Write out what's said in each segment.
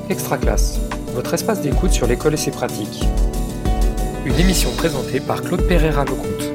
Extra Classe, votre espace d'écoute sur l'école et ses pratiques. Une émission présentée par Claude Pereira-Lecomte.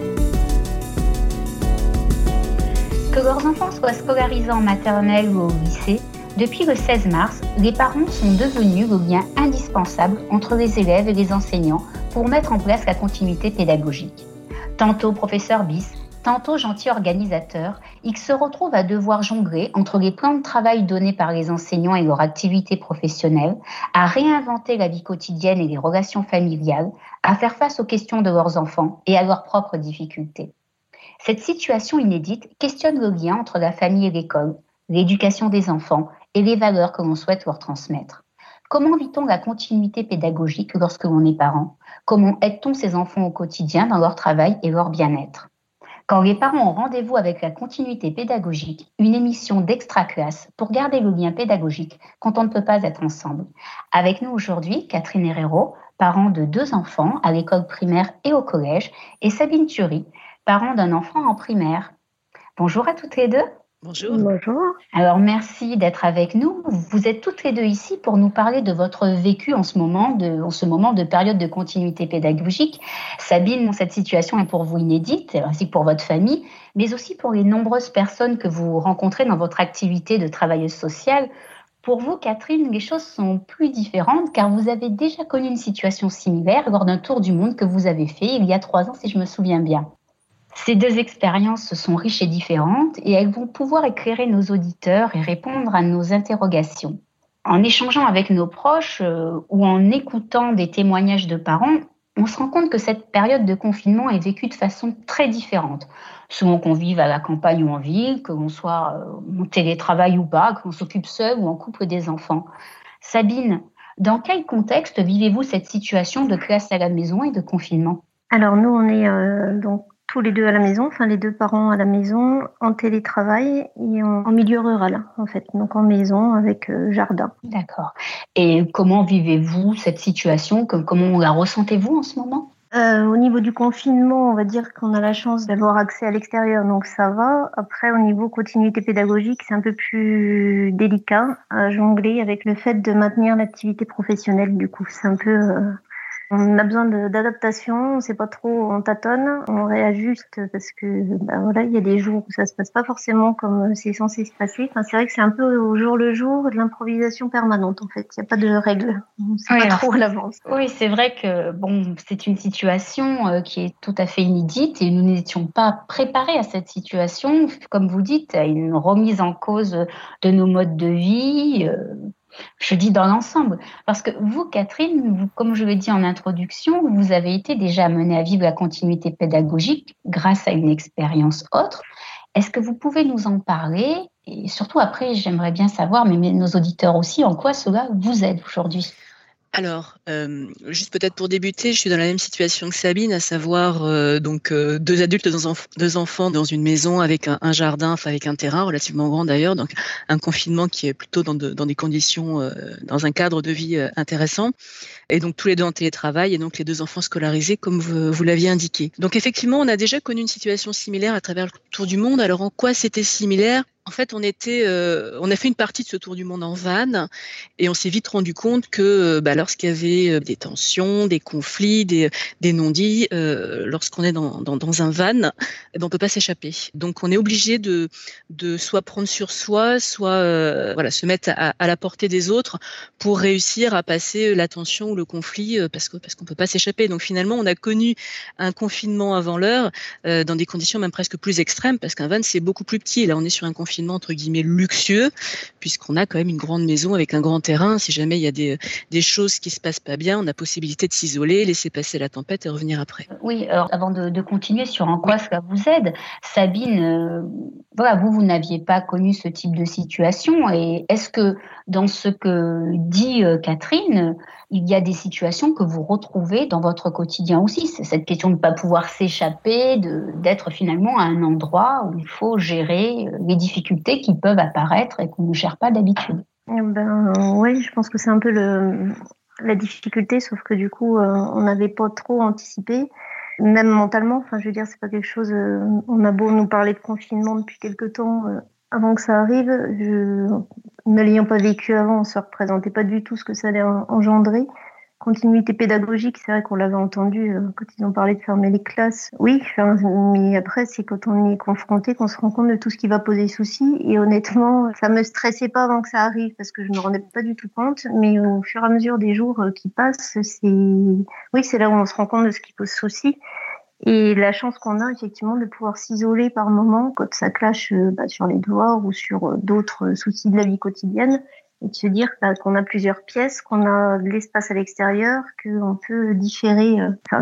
Que leurs enfants soient scolarisés en maternelle ou au lycée, depuis le 16 mars, les parents sont devenus le lien indispensable entre les élèves et les enseignants pour mettre en place la continuité pédagogique. Tantôt professeur bis, tantôt gentil organisateur, ils se retrouvent à devoir jongler entre les plans de travail donnés par les enseignants et leur activité professionnelle, à réinventer la vie quotidienne et les relations familiales, à faire face aux questions de leurs enfants et à leurs propres difficultés. Cette situation inédite questionne le lien entre la famille et l'école, l'éducation des enfants et les valeurs que l'on souhaite leur transmettre. Comment vit-on la continuité pédagogique lorsque l'on est parent ? Comment aide-t-on ces enfants au quotidien dans leur travail et leur bien-être ? Quand les parents ont rendez-vous avec la continuité pédagogique, une émission d'Extra Classe pour garder le lien pédagogique quand on ne peut pas être ensemble. Avec nous aujourd'hui, Catherine Herrero, parent de 2 enfants à l'école primaire et au collège, et Sabine Thury, parent d'un enfant en primaire. Bonjour à toutes les deux. Bonjour. Bonjour. Alors merci d'être avec nous. Vous êtes toutes les deux ici pour nous parler de votre vécu en ce moment de période de continuité pédagogique. Sabine, cette situation est pour vous inédite, ainsi que pour votre famille, mais aussi pour les nombreuses personnes que vous rencontrez dans votre activité de travailleuse sociale. Pour vous, Catherine, les choses sont plus différentes car vous avez déjà connu une situation similaire lors d'un tour du monde que vous avez fait il y a 3 ans, si je me souviens bien. Ces 2 expériences sont riches et différentes et elles vont pouvoir éclairer nos auditeurs et répondre à nos interrogations. En échangeant avec nos proches ou en écoutant des témoignages de parents, on se rend compte que cette période de confinement est vécue de façon très différente. Selon qu'on vive à la campagne ou en ville, que l'on soit en télétravail ou pas, qu'on s'occupe seul ou en couple des enfants. Sabine, dans quel contexte vivez-vous cette situation de classe à la maison et de confinement ? Alors nous, on est donc tous les deux à la maison, enfin les 2 parents à la maison, en télétravail et en milieu rural en fait, donc en maison avec jardin. D'accord. Et comment vivez-vous cette situation ? Comment la ressentez-vous en ce moment ? Au niveau du confinement, on va dire qu'on a la chance d'avoir accès à l'extérieur, donc ça va. Après, au niveau continuité pédagogique, c'est un peu plus délicat à jongler avec le fait de maintenir l'activité professionnelle. Du coup, c'est un peu... On a besoin d'adaptation, on ne sait pas trop, on tâtonne, on réajuste parce que voilà, il y a des jours où ça se passe pas forcément comme c'est censé se passer. Enfin, c'est vrai que c'est un peu au jour le jour de l'improvisation permanente en fait. Il n'y a pas de règles, on ne sait pas trop à l'avance. Oui, c'est vrai que c'est une situation qui est tout à fait inédite et nous n'étions pas préparés à cette situation. Comme vous dites, à une remise en cause de nos modes de vie. Je dis dans l'ensemble, parce que vous, Catherine, comme je l'ai dit en introduction, vous avez été déjà amenée à vivre la continuité pédagogique grâce à une expérience autre. Est-ce que vous pouvez nous en parler ? Et surtout après, j'aimerais bien savoir, mais nos auditeurs aussi, en quoi cela vous aide aujourd'hui ? Alors, juste peut-être pour débuter, je suis dans la même situation que Sabine, à savoir 2 adultes, 2 enfants dans une maison avec un jardin, enfin avec un terrain relativement grand d'ailleurs, donc un confinement qui est plutôt dans des conditions, dans un cadre de vie intéressant, et donc tous les 2 en télétravail, et donc les 2 enfants scolarisés comme vous l'aviez indiqué. Donc effectivement, on a déjà connu une situation similaire à travers le tour du monde. Alors en quoi c'était similaire ? En fait, on a fait une partie de ce tour du monde en van et on s'est vite rendu compte que lorsqu'il y avait des tensions, des conflits, des non-dits, lorsqu'on est dans un van, on peut pas s'échapper. Donc on est obligé de soit prendre sur soi, soit se mettre à la portée des autres pour réussir à passer la tension ou le conflit parce qu'on peut pas s'échapper. Donc finalement, on a connu un confinement avant l'heure dans des conditions même presque plus extrêmes parce qu'un van c'est beaucoup plus petit. Là, on est sur un confinement entre guillemets luxueux puisqu'on a quand même une grande maison avec un grand terrain. Si jamais il y a des choses qui se passent pas bien, on a possibilité de s'isoler, laisser passer la tempête et revenir après. Oui, alors avant de continuer sur en quoi cela vous aide, Sabine, vous n'aviez pas connu ce type de situation et est-ce que dans ce que dit Catherine, il y a des situations que vous retrouvez dans votre quotidien aussi ? C'est cette question de ne pas pouvoir s'échapper, d'être finalement à un endroit où il faut gérer les difficultés qui peuvent apparaître et qu'on ne gère pas d'habitude. Oui, je pense que c'est un peu la difficulté, sauf que du coup, on n'avait pas trop anticipé, même mentalement. Enfin, je veux dire, c'est pas quelque chose. On a beau nous parler de confinement depuis quelque temps, avant que ça arrive, ne l'ayant pas vécu avant, on ne se représentait pas du tout ce que ça allait engendrer. Continuité pédagogique, c'est vrai qu'on l'avait entendu quand ils ont parlé de fermer les classes. Oui, mais après, c'est quand on y est confronté qu'on se rend compte de tout ce qui va poser souci. Et honnêtement, ça me stressait pas avant que ça arrive parce que je me rendais pas du tout compte. Mais au fur et à mesure des jours qui passent, c'est là où on se rend compte de ce qui pose souci. Et la chance qu'on a effectivement de pouvoir s'isoler par moment quand ça clash sur les devoirs ou sur d'autres soucis de la vie quotidienne. Et de se dire qu'on a plusieurs pièces, qu'on a de l'espace à l'extérieur, qu'on peut différer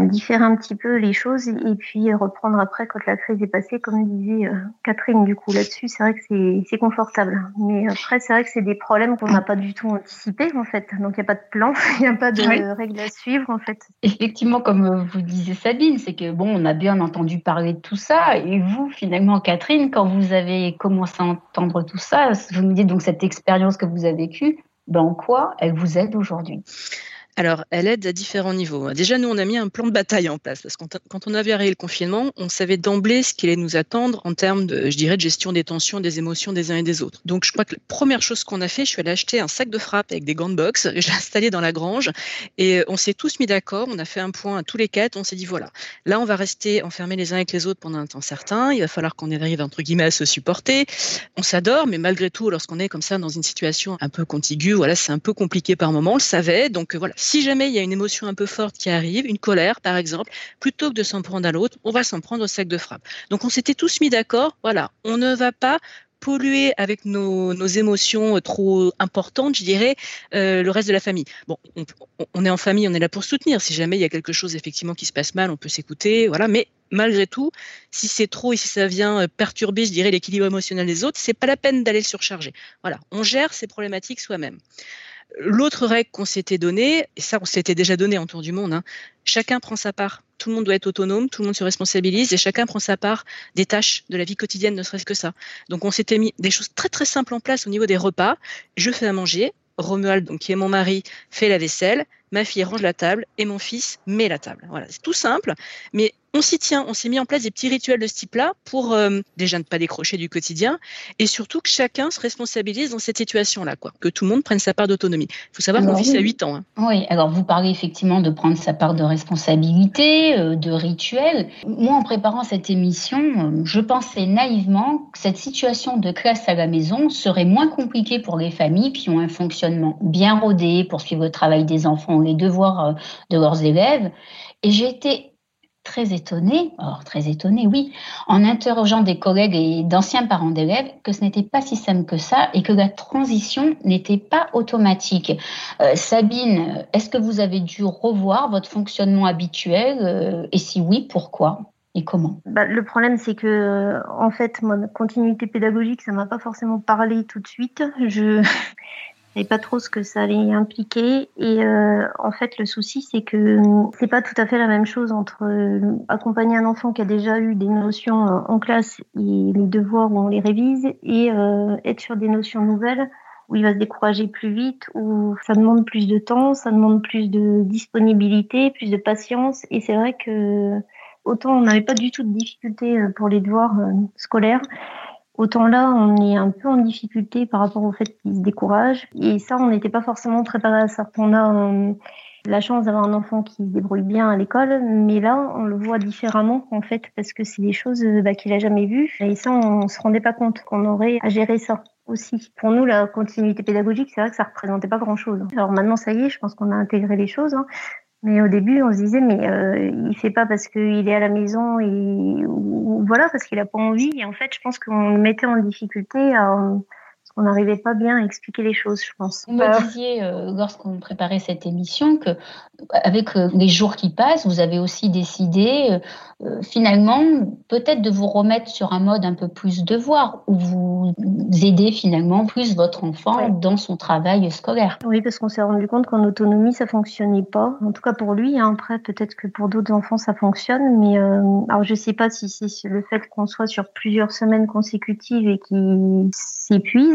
un petit peu les choses et puis reprendre après quand la crise est passée, comme disait Catherine. Du coup, là-dessus, c'est vrai que c'est confortable. Mais après, c'est vrai que c'est des problèmes qu'on n'a pas du tout anticipés, en fait. Donc, il n'y a pas de plan, il n'y a pas de règles à suivre, en fait. Effectivement, comme vous disiez Sabine, c'est que on a bien entendu parler de tout ça. Et vous, finalement, Catherine, quand vous avez commencé à entendre tout ça, vous nous dites donc cette expérience que vous avez en quoi elle vous aide aujourd'hui? Alors, elle aide à différents niveaux. Déjà, nous, on a mis un plan de bataille en place parce que quand on avait arrêté le confinement, on savait d'emblée ce qui allait nous attendre en termes de gestion des tensions, des émotions des uns et des autres. Donc, je crois que la première chose qu'on a fait, je suis allée acheter un sac de frappe avec des gants de boxe, je l'ai installé dans la grange et on s'est tous mis d'accord, on a fait un point à tous les quatre, on s'est dit voilà, là, on va rester enfermés les uns avec les autres pendant un temps certain, il va falloir qu'on arrive, entre guillemets, à se supporter. On s'adore, mais malgré tout, lorsqu'on est comme ça dans une situation un peu contiguë, voilà, c'est un peu compliqué par moment, on le savait, donc voilà. Si jamais il y a une émotion un peu forte qui arrive, une colère par exemple, plutôt que de s'en prendre à l'autre, on va s'en prendre au sac de frappe. Donc on s'était tous mis d'accord, voilà, on ne va pas polluer avec nos émotions trop importantes, je dirais, le reste de la famille. Bon, on est en famille, on est là pour soutenir. Si jamais il y a quelque chose effectivement qui se passe mal, on peut s'écouter, voilà. Mais malgré tout, si c'est trop et si ça vient perturber, je dirais, l'équilibre émotionnel des autres, c'est pas la peine d'aller le surcharger. Voilà, on gère ces problématiques soi-même. L'autre règle qu'on s'était donnée, et ça on s'était déjà donné en tour du monde, chacun prend sa part. Tout le monde doit être autonome, tout le monde se responsabilise et chacun prend sa part des tâches de la vie quotidienne, ne serait-ce que ça. Donc on s'était mis des choses très très simples en place au niveau des repas. Je fais à manger, Romuald, donc, qui est mon mari, fait la vaisselle, ma fille range la table et mon fils met la table. Voilà, c'est tout simple, mais on s'y tient, on s'est mis en place des petits rituels de ce type-là pour déjà ne pas décrocher du quotidien et surtout que chacun se responsabilise dans cette situation-là, que tout le monde prenne sa part d'autonomie. Il faut savoir que mon fils a 8 ans. Oui, alors vous parlez effectivement de prendre sa part de responsabilité, de rituel. Moi, en préparant cette émission, je pensais naïvement que cette situation de classe à la maison serait moins compliquée pour les familles qui ont un fonctionnement bien rodé pour suivre le travail des enfants, les devoirs de leurs élèves. Et j'ai été très étonnée, oui, en interrogeant des collègues et d'anciens parents d'élèves, que ce n'était pas si simple que ça et que la transition n'était pas automatique. Sabine, est-ce que vous avez dû revoir votre fonctionnement habituel et si oui, pourquoi et comment? Le problème, c'est que, en fait, moi, continuité pédagogique, ça m'a pas forcément parlé tout de suite. Je savais pas trop ce que ça allait impliquer et en fait le souci c'est que c'est pas tout à fait la même chose entre accompagner un enfant qui a déjà eu des notions en classe et les devoirs où on les révise et être sur des notions nouvelles où il va se décourager plus vite, où ça demande plus de temps, ça demande plus de disponibilité, plus de patience et c'est vrai que autant on n'avait pas du tout de difficulté pour les devoirs scolaires, autant là, on est un peu en difficulté par rapport au fait qu'ils se découragent. Et ça, on n'était pas forcément préparé à ça. On a la chance d'avoir un enfant qui se débrouille bien à l'école, mais là, on le voit différemment, en fait, parce que c'est des choses qu'il a jamais vues. Et ça, on se rendait pas compte qu'on aurait à gérer ça aussi. Pour nous, la continuité pédagogique, c'est vrai que ça représentait pas grand-chose. Alors maintenant, ça y est, je pense qu'on a intégré les choses. Mais au début, on se disait, il fait pas parce qu'il est à la maison ou voilà, parce qu'il a pas envie. Et en fait, je pense qu'on le mettait en difficulté parce qu'on n'arrivait pas bien à expliquer les choses, je pense. Vous me disiez, lorsqu'on préparait cette émission, que avec les jours qui passent, vous avez aussi décidé, finalement, peut-être de vous remettre sur un mode un peu plus devoir, où vous aidez finalement plus votre enfant dans son travail scolaire. Oui, parce qu'on s'est rendu compte qu'en autonomie, ça fonctionnait pas. En tout cas pour lui. Après, peut-être que pour d'autres enfants, ça fonctionne. Mais alors, je sais pas si c'est le fait qu'on soit sur plusieurs semaines consécutives et qu'il s'épuise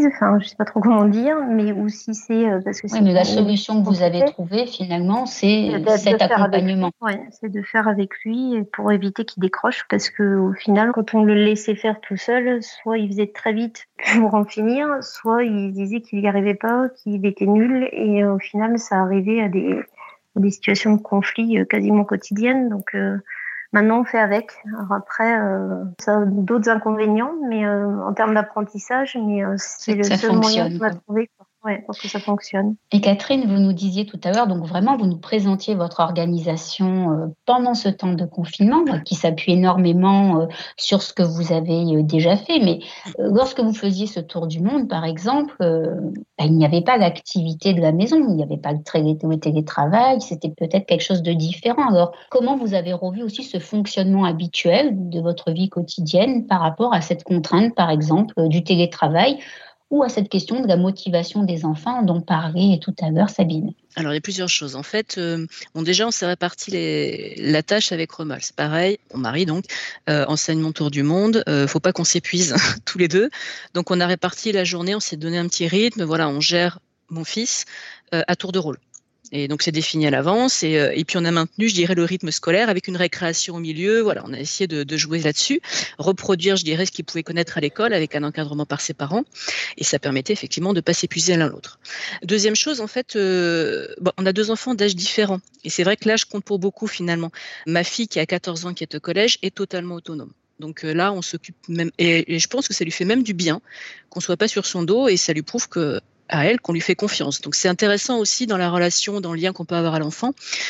enfin je sais pas trop comment dire, mais ou si c'est parce que oui, mais la solution que vous avez trouvée finalement, c'est cet accompagnement. C'est de faire avec lui pour éviter qu'il décroche, parce que au final, quand on le laissait faire tout seul, soit il faisait très vite pour en finir, soit il disait qu'il n'y arrivait pas, qu'il était nul, et au final, ça arrivait à des situations de conflit quasiment quotidiennes. Donc maintenant, on fait avec. Alors après, ça a d'autres inconvénients, mais en termes d'apprentissage, mais c'est le seul moyen qu'on a trouvé pour que ça fonctionne. Et Catherine, vous nous disiez tout à l'heure, donc vraiment, vous nous présentiez votre organisation pendant ce temps de confinement, qui s'appuie énormément sur ce que vous avez déjà fait. Mais lorsque vous faisiez ce tour du monde, par exemple, il n'y avait pas l'activité de la maison, il n'y avait pas le télétravail, c'était peut-être quelque chose de différent. Alors, comment vous avez revu aussi ce fonctionnement habituel de votre vie quotidienne par rapport à cette contrainte, par exemple, du télétravail, ou à cette question de la motivation des enfants dont parlait tout à l'heure Sabine? Alors, il y a plusieurs choses. En fait, déjà, on s'est réparti la tâche avec Romal. C'est pareil, mon mari, donc, enseignement tour du monde. Faut pas qu'on s'épuise tous les deux. Donc, on a réparti la journée, on s'est donné un petit rythme. Voilà, on gère mon fils à tour de rôle. Et donc, c'est défini à l'avance. Et puis, on a maintenu, je dirais, le rythme scolaire avec une récréation au milieu. Voilà, on a essayé de jouer là-dessus, reproduire, je dirais, ce qu'il pouvait connaître à l'école avec un encadrement par ses parents. Et ça permettait effectivement de ne pas s'épuiser l'un l'autre. Deuxième chose, en fait, on a 2 enfants d'âge différents. Et c'est vrai que l'âge compte pour beaucoup, finalement. Ma fille, qui a 14 ans, qui est au collège, est totalement autonome. Donc là, on s'occupe même, et je pense que ça lui fait même du bien qu'on soit pas sur son dos, et ça lui prouve à elle qu'on lui fait confiance. Donc c'est intéressant aussi dans la relation, dans le lien qu'on peut avoir à l'enfant,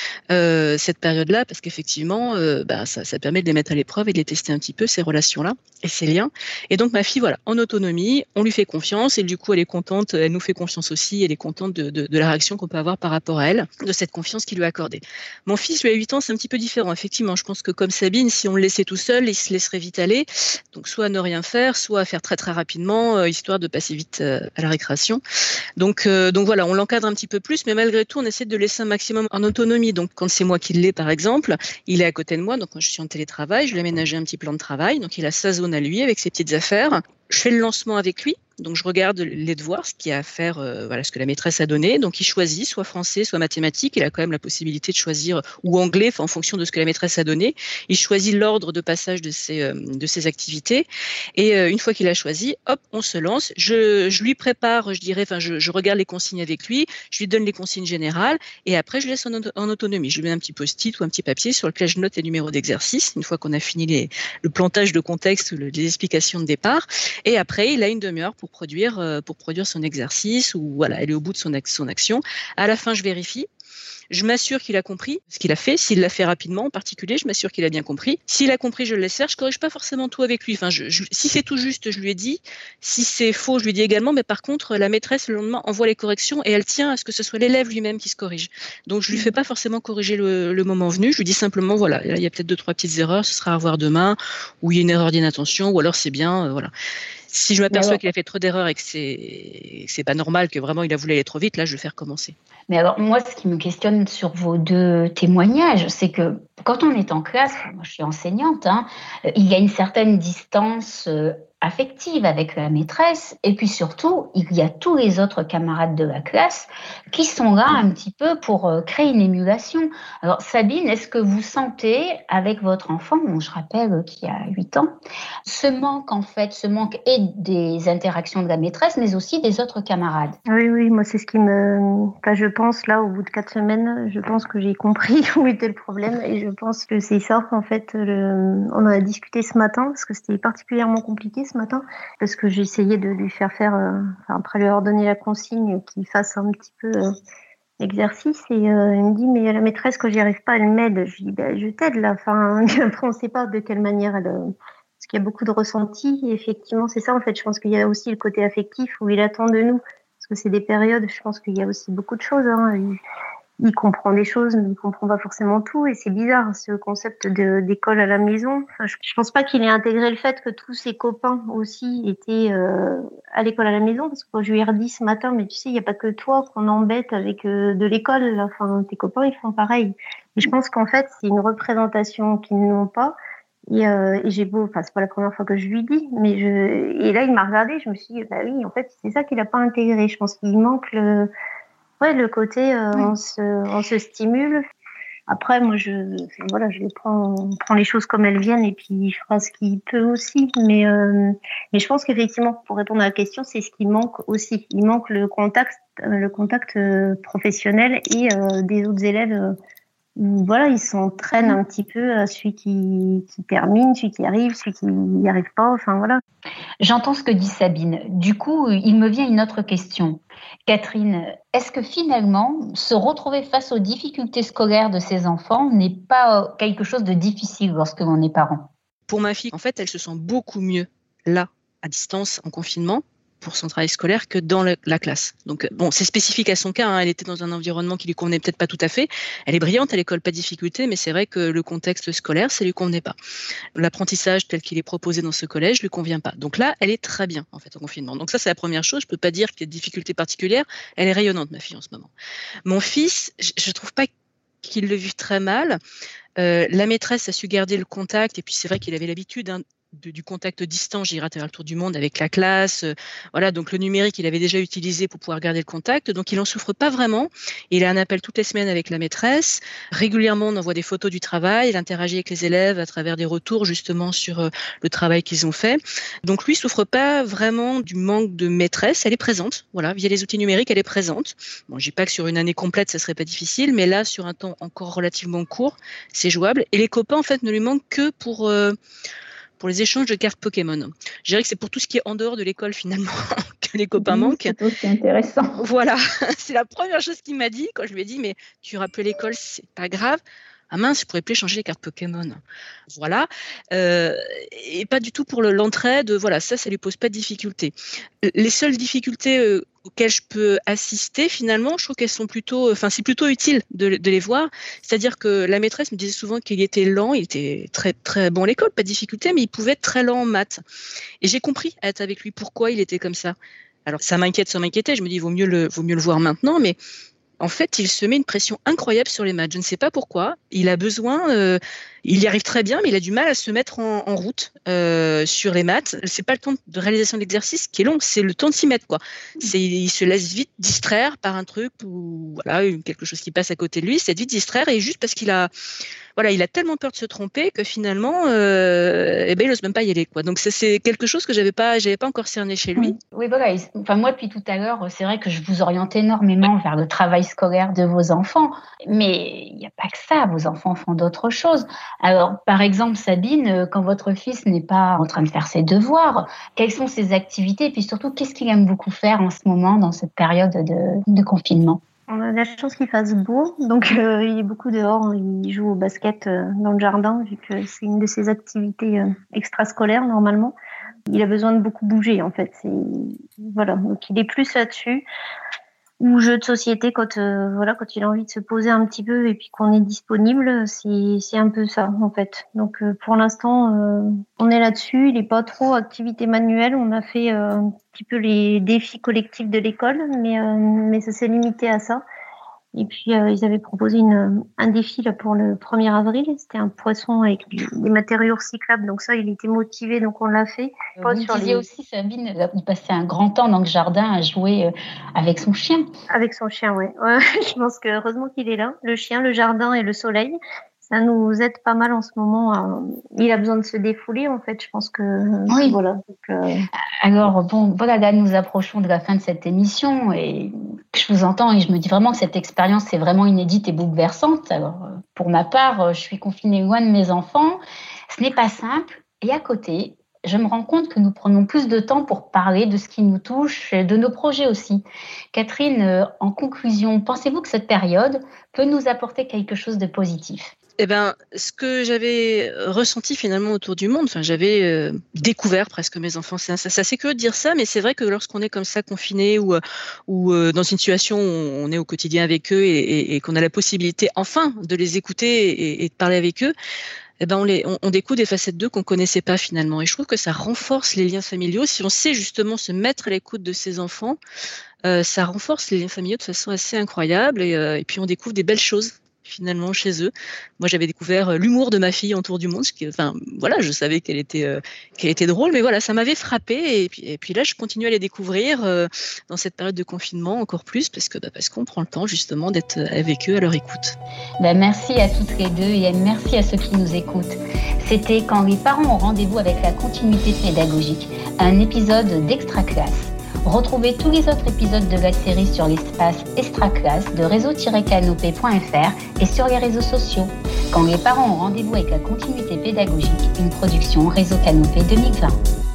cette période-là, parce qu'effectivement, ça permet de les mettre à l'épreuve et de les tester un petit peu, ces relations-là et ces liens. Et donc ma fille, voilà, en autonomie, on lui fait confiance, et du coup elle est contente, elle nous fait confiance aussi, elle est contente de la réaction qu'on peut avoir par rapport à elle, de cette confiance qu'il lui a accordée. Mon fils, lui, à 8 ans, c'est un petit peu différent. Effectivement, je pense que comme Sabine, si on le laissait tout seul, il se laisserait vite aller, donc soit à ne rien faire, soit à faire très très rapidement, histoire de passer vite à la récréation. Donc voilà, on l'encadre un petit peu plus, mais malgré tout, on essaie de laisser un maximum en autonomie. Donc quand c'est moi qui l'ai, par exemple, il est à côté de moi, donc quand je suis en télétravail, je lui ai aménagé un petit plan de travail, donc il a sa zone à lui avec ses petites affaires. Je fais le lancement avec lui, donc je regarde les devoirs, ce qu'il y a à faire, ce que la maîtresse a donné. Donc il choisit soit français, soit mathématiques. Il a quand même la possibilité de choisir, ou anglais, en fonction de ce que la maîtresse a donné. Il choisit l'ordre de passage de ses activités. Et une fois qu'il a choisi, hop, on se lance. Je lui prépare, je regarde les consignes avec lui, je lui donne les consignes générales, et après je laisse en autonomie. Je lui mets un petit post-it ou un petit papier sur lequel je note les numéros d'exercice, une fois qu'on a fini le plantage de contexte ou les explications de départ. Et après, il a une demi-heure pour produire son exercice, ou voilà, elle est au bout de son action. À la fin, je vérifie. Je m'assure qu'il a compris ce qu'il a fait. S'il l'a fait rapidement, en particulier, je m'assure qu'il a bien compris. S'il a compris, je le laisse faire. Je corrige pas forcément tout avec lui. Enfin, si c'est tout juste, je lui ai dit. Si c'est faux, je lui dis également. Mais par contre, la maîtresse, le lendemain, envoie les corrections, et elle tient à ce que ce soit l'élève lui-même qui se corrige. Donc, je lui fais pas forcément corriger le moment venu. Je lui dis simplement, voilà, il y a peut-être 2-3 petites erreurs. Ce sera à voir demain, ou il y a une erreur d'inattention, ou alors c'est bien, voilà. Si je m'aperçois qu'il a fait trop d'erreurs et que c'est pas normal, que vraiment il a voulu aller trop vite, là, je vais faire recommencer. Mais alors, moi, ce qui me questionne sur vos 2 témoignages, c'est que quand on est en classe, moi je suis enseignante, il y a une certaine distance affective avec la maîtresse, et puis surtout, il y a tous les autres camarades de la classe qui sont là un petit peu pour créer une émulation. Alors Sabine, est-ce que vous sentez avec votre enfant, je rappelle qu'il a 8 ans, ce manque et des interactions de la maîtresse, mais aussi des autres camarades? Oui, moi c'est ce qui je pense là, au bout de 4 semaines, je pense que j'ai compris où était le problème, et je pense que c'est ça, en fait, on en a discuté ce matin, parce que c'était particulièrement compliqué ce matin, parce que j'ai essayé de lui faire après lui avoir donné la consigne, qu'il fasse un petit peu l'exercice, et il me dit, mais la maîtresse, quand j'y arrive pas, elle m'aide. Je lui dis, je t'aide là, après on sait pas de quelle manière parce qu'il y a beaucoup de ressentis, et effectivement c'est ça, en fait, je pense qu'il y a aussi le côté affectif où il attend de nous, parce que c'est des périodes, je pense qu'il y a aussi beaucoup de choses, il comprend des choses, mais il comprend pas forcément tout, et c'est bizarre, ce concept d'école à la maison. Enfin, je pense pas qu'il ait intégré le fait que tous ses copains aussi étaient à l'école à la maison, parce que quand je lui ai redit ce matin, mais tu sais, il y a pas que toi qu'on embête avec de l'école, là. Enfin, tes copains, ils font pareil. Et je pense qu'en fait, c'est une représentation qu'ils n'ont pas, Et j'ai beau, enfin c'est pas la première fois que je lui dis, et là il m'a regardé, je me suis dit bah oui, en fait c'est ça qu'il a pas intégré. Je pense qu'il manque le côté on se stimule. Après moi je les prends, on prend les choses comme elles viennent et puis il fera ce qu'il peut aussi. Mais je pense qu'effectivement pour répondre à la question, c'est ce qui manque aussi. Il manque le contact professionnel et des autres élèves. Voilà, ils s'entraînent un petit peu à celui qui termine, celui qui arrive, celui qui n'y arrive pas, enfin voilà. J'entends ce que dit Sabine. Du coup, il me vient une autre question. Catherine, est-ce que finalement, se retrouver face aux difficultés scolaires de ses enfants n'est pas quelque chose de difficile lorsque l'on est parent ? Pour ma fille, en fait, elle se sent beaucoup mieux là, à distance, en confinement, pour son travail scolaire que dans la classe. Donc bon, c'est spécifique à son cas, hein. Elle était dans un environnement qui lui convenait peut-être pas tout à fait. Elle est brillante à l'école, pas de difficulté, mais c'est vrai que le contexte scolaire, ça lui convenait pas. L'apprentissage tel qu'il est proposé dans ce collège lui convient pas. Donc là, elle est très bien en fait en confinement. Donc ça, c'est la première chose. Je peux pas dire qu'il y a de difficultés particulières. Elle est rayonnante, ma fille, en ce moment. Mon fils, je trouve pas qu'il le vive très mal. La maîtresse a su garder le contact, et puis c'est vrai qu'il avait l'habitude du contact distant, j'irai à travers le tour du monde avec la classe, voilà, donc le numérique, il avait déjà utilisé pour pouvoir garder le contact, donc il n'en souffre pas vraiment. Il a un appel toutes les semaines avec la maîtresse, régulièrement on envoie des photos du travail, il interagit avec les élèves à travers des retours justement sur le travail qu'ils ont fait. Donc lui, il souffre pas vraiment du manque de maîtresse, elle est présente, voilà, via les outils numériques, elle est présente. Bon, je dis pas que sur une année complète, ça serait pas difficile, mais là, sur un temps encore relativement court, c'est jouable. Et les copains, en fait, ne lui manquent que pour les échanges de cartes Pokémon. Je dirais que c'est pour tout ce qui est en dehors de l'école finalement que les copains manquent. C'est aussi intéressant. Voilà, c'est la première chose qu'il m'a dit quand je lui ai dit mais tu rappelles l'école, c'est pas grave. Ah mince, je pourrais plus échanger les cartes Pokémon. Voilà, et pas du tout pour l'entraide. Voilà, ça lui pose pas de difficulté. Les seules difficultés auxquelles je peux assister, finalement, je trouve qu'elles sont plutôt, c'est plutôt utile de les voir. C'est-à-dire que la maîtresse me disait souvent qu'il était lent, il était très très bon à l'école, pas de difficulté, mais il pouvait être très lent en maths. Et j'ai compris à être avec lui pourquoi il était comme ça. Alors ça m'inquiète sans m'inquiéter. Je me dis vaut mieux le voir maintenant, mais en fait, il se met une pression incroyable sur les maths. Je ne sais pas pourquoi. Il a besoin, il y arrive très bien, mais il a du mal à se mettre en route sur les maths. C'est pas le temps de réalisation de l'exercice qui est long, c'est le temps de s'y mettre, quoi. Il se laisse vite distraire par un truc ou voilà, quelque chose qui passe à côté de lui. C'est vite distraire et juste parce qu'il a tellement peur de se tromper que finalement, il n'ose même pas y aller, quoi. Donc c'est quelque chose que j'avais pas encore cerné chez lui. Oui, voilà. Moi, depuis tout à l'heure, c'est vrai que je vous oriente énormément vers le travail scolaire de vos enfants, mais il n'y a pas que ça. Vos enfants font d'autres choses. Alors, par exemple, Sabine, quand votre fils n'est pas en train de faire ses devoirs, quelles sont ses activités et puis surtout, qu'est-ce qu'il aime beaucoup faire en ce moment dans cette période de confinement? On a la chance qu'il fasse beau, donc il est beaucoup dehors, il joue au basket dans le jardin, vu que c'est une de ses activités extrascolaires normalement. Il a besoin de beaucoup bouger en fait. Voilà, donc il est plus là-dessus. Ou jeu de société quand il a envie de se poser un petit peu et puis qu'on est disponible, c'est un peu ça en fait. Donc pour l'instant on est là-dessus, il est pas trop activité manuelle, on a fait un petit peu les défis collectifs de l'école mais ça s'est limité à ça. Et puis ils avaient proposé un défi là pour le 1er avril, c'était un poisson avec des matériaux recyclables, donc ça il était motivé, donc on l'a fait. Vous disiez aussi, Sabine, il passait un grand temps dans le jardin à jouer avec son chien. Avec son chien, ouais. Je pense que heureusement qu'il est là, le chien, le jardin et le soleil. Ça nous aide pas mal en ce moment. Il a besoin de se défouler, en fait. Je pense que oui. Voilà. Donc, Alors bon, voilà, là nous approchons de la fin de cette émission et je vous entends et je me dis vraiment que cette expérience est vraiment inédite et bouleversante. Alors pour ma part, je suis confinée loin de mes enfants. Ce n'est pas simple et à côté, je me rends compte que nous prenons plus de temps pour parler de ce qui nous touche et de nos projets aussi. Catherine, en conclusion, pensez-vous que cette période peut nous apporter quelque chose de positif ? Ce que j'avais ressenti finalement autour du monde, j'avais découvert presque mes enfants. C'est assez curieux de dire ça, mais c'est vrai que lorsqu'on est comme ça confiné ou dans une situation où on est au quotidien avec eux et qu'on a la possibilité enfin de les écouter et de parler avec eux, on découvre des facettes d'eux qu'on connaissait pas finalement. Et je trouve que ça renforce les liens familiaux. Si on sait justement se mettre à l'écoute de ses enfants, ça renforce les liens familiaux de façon assez incroyable et puis on découvre des belles choses finalement chez eux. Moi, j'avais découvert l'humour de ma fille en tour du monde. Je savais qu'elle était drôle, mais voilà, ça m'avait frappée. Et puis là, je continue à les découvrir dans cette période de confinement encore plus, parce qu'on prend le temps justement d'être avec eux à leur écoute. Merci à toutes les deux et merci à ceux qui nous écoutent. C'était Quand les parents ont rendez-vous avec la continuité pédagogique, un épisode d'Extra Classe. Retrouvez tous les autres épisodes de la série sur l'espace Extra Classe de réseau-canopé.fr et sur les réseaux sociaux. Quand les parents ont rendez-vous avec la continuité pédagogique, une production Réseau Canopé 2020.